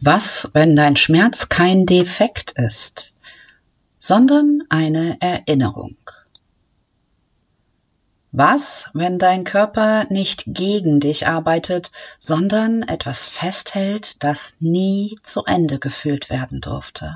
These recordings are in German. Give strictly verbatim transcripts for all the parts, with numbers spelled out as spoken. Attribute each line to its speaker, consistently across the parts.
Speaker 1: Was, wenn dein Schmerz kein Defekt ist, sondern eine Erinnerung? Was, wenn dein Körper nicht gegen dich arbeitet, sondern etwas festhält, das nie zu Ende gefühlt werden durfte?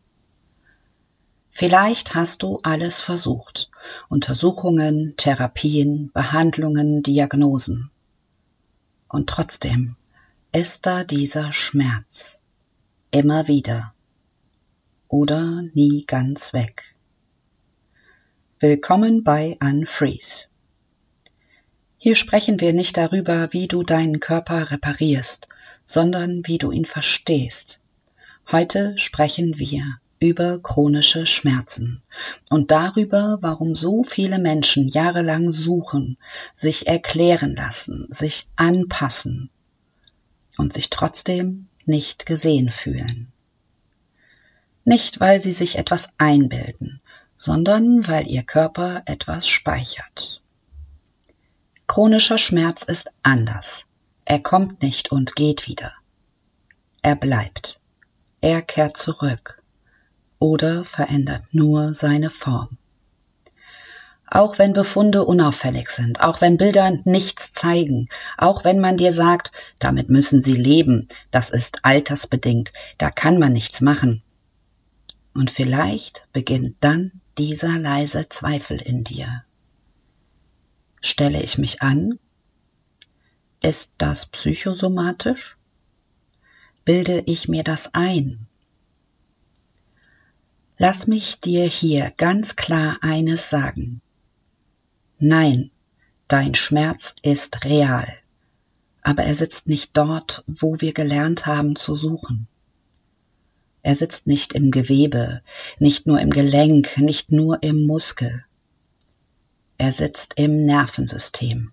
Speaker 1: Vielleicht hast du alles versucht: Untersuchungen, Therapien, Behandlungen, Diagnosen. Und trotzdem ist da dieser Schmerz. Immer wieder. Oder nie ganz weg. Willkommen bei Unfreeze. Hier sprechen wir nicht darüber, wie du deinen Körper reparierst, sondern wie du ihn verstehst. Heute sprechen wir über chronische Schmerzen und darüber, warum so viele Menschen jahrelang suchen, sich erklären lassen, sich anpassen und sich trotzdem nicht gesehen fühlen. Nicht, weil sie sich etwas einbilden, sondern weil ihr Körper etwas speichert. Chronischer Schmerz ist anders. Er kommt nicht und geht wieder. Er bleibt. Er kehrt zurück oder verändert nur seine Form. Auch wenn Befunde unauffällig sind, auch wenn Bilder nichts zeigen, auch wenn man dir sagt, damit müssen sie leben, das ist altersbedingt, da kann man nichts machen. Und vielleicht beginnt dann dieser leise Zweifel in dir. Stelle ich mich an? Ist das psychosomatisch? Bilde ich mir das ein? Lass mich dir hier ganz klar eines sagen. Nein, dein Schmerz ist real, aber er sitzt nicht dort, wo wir gelernt haben zu suchen. Er sitzt nicht im Gewebe, nicht nur im Gelenk, nicht nur im Muskel. Er sitzt im Nervensystem.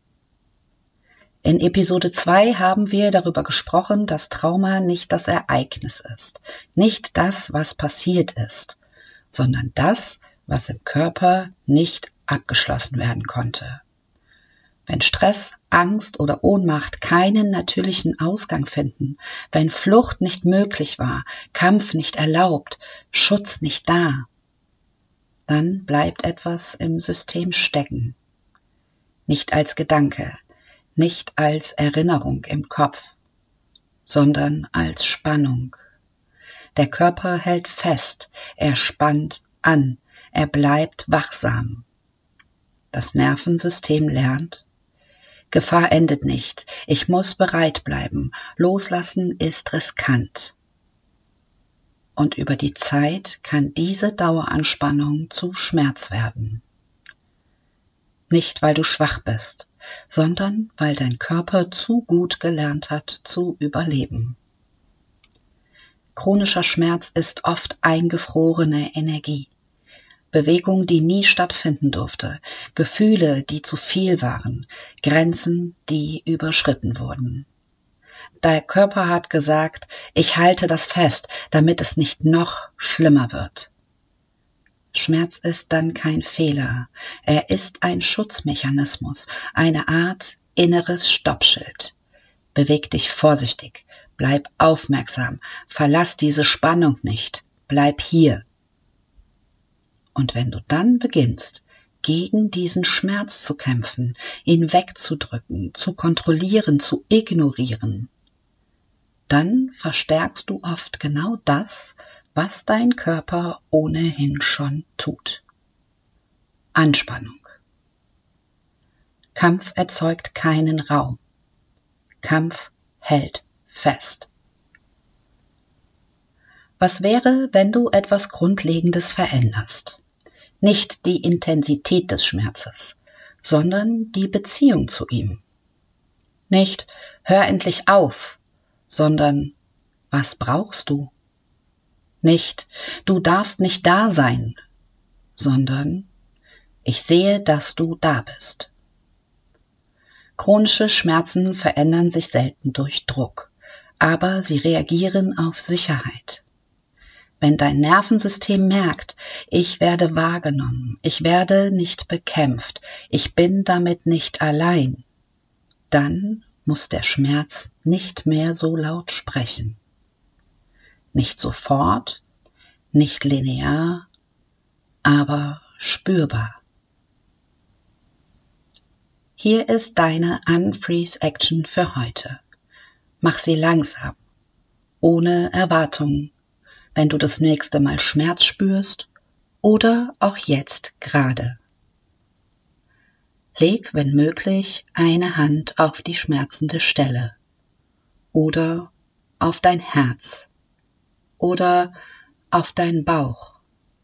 Speaker 1: In Episode zwei haben wir darüber gesprochen, dass Trauma nicht das Ereignis ist, nicht das, was passiert ist, sondern das, was im Körper nicht abgeschlossen werden konnte. Wenn Stress, Angst oder Ohnmacht keinen natürlichen Ausgang finden, wenn Flucht nicht möglich war, Kampf nicht erlaubt, Schutz nicht da, dann bleibt etwas im System stecken. Nicht als Gedanke, nicht als Erinnerung im Kopf, sondern als Spannung. Der Körper hält fest, er spannt an, er bleibt wachsam. Das Nervensystem lernt: Gefahr endet nicht, ich muss bereit bleiben, loslassen ist riskant. Und über die Zeit kann diese Daueranspannung zu Schmerz werden. Nicht, weil du schwach bist, sondern weil dein Körper zu gut gelernt hat zu überleben. Chronischer Schmerz ist oft eingefrorene Energie. Bewegung, die nie stattfinden durfte, Gefühle, die zu viel waren, Grenzen, die überschritten wurden. Der Körper hat gesagt, ich halte das fest, damit es nicht noch schlimmer wird. Schmerz ist dann kein Fehler, er ist ein Schutzmechanismus, eine Art inneres Stoppschild. Beweg dich vorsichtig, bleib aufmerksam, verlass diese Spannung nicht, bleib hier. Und wenn du dann beginnst, gegen diesen Schmerz zu kämpfen, ihn wegzudrücken, zu kontrollieren, zu ignorieren, dann verstärkst du oft genau das, was dein Körper ohnehin schon tut. Anspannung. Kampf erzeugt keinen Raum. Kampf hält fest. Was wäre, wenn du etwas Grundlegendes veränderst? Nicht die Intensität des Schmerzes, sondern die Beziehung zu ihm. Nicht hör endlich auf, sondern was brauchst du? Nicht du darfst nicht da sein, sondern ich sehe, dass du da bist. Chronische Schmerzen verändern sich selten durch Druck, aber sie reagieren auf Sicherheit. Wenn dein Nervensystem merkt, ich werde wahrgenommen, ich werde nicht bekämpft, ich bin damit nicht allein, dann muss der Schmerz nicht mehr so laut sprechen. Nicht sofort, nicht linear, aber spürbar. Hier ist deine Unfreeze-Action für heute. Mach sie langsam, ohne Erwartungen, wenn du das nächste Mal Schmerz spürst oder auch jetzt gerade. Leg, wenn möglich, eine Hand auf die schmerzende Stelle oder auf dein Herz oder auf deinen Bauch.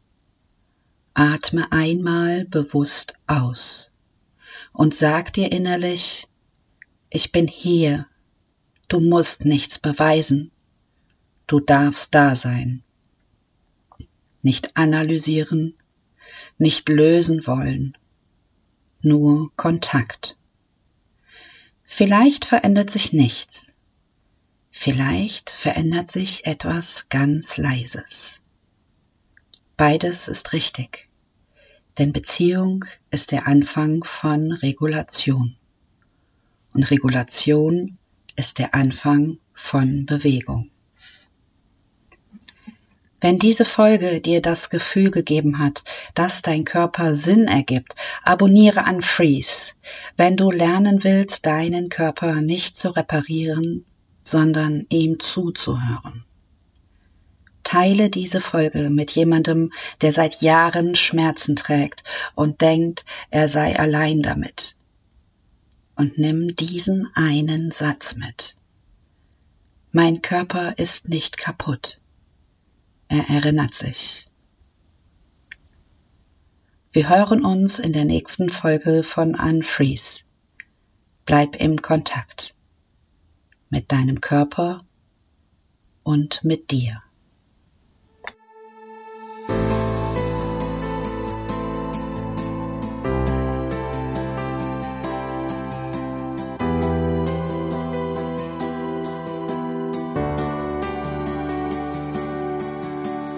Speaker 1: Atme einmal bewusst aus und sag dir innerlich, ich bin hier, du musst nichts beweisen, du darfst da sein. Nicht analysieren, nicht lösen wollen, nur Kontakt. Vielleicht verändert sich nichts, vielleicht verändert sich etwas ganz Leises. Beides ist richtig. Denn Beziehung ist der Anfang von Regulation. Und Regulation ist der Anfang von Bewegung. Wenn diese Folge dir das Gefühl gegeben hat, dass dein Körper Sinn ergibt, abonniere Unfreeze, wenn du lernen willst, deinen Körper nicht zu reparieren, sondern ihm zuzuhören. Teile diese Folge mit jemandem, der seit Jahren Schmerzen trägt und denkt, er sei allein damit. Und nimm diesen einen Satz mit. Mein Körper ist nicht kaputt. Er erinnert sich. Wir hören uns in der nächsten Folge von Unfreeze. Bleib im Kontakt mit deinem Körper und mit dir.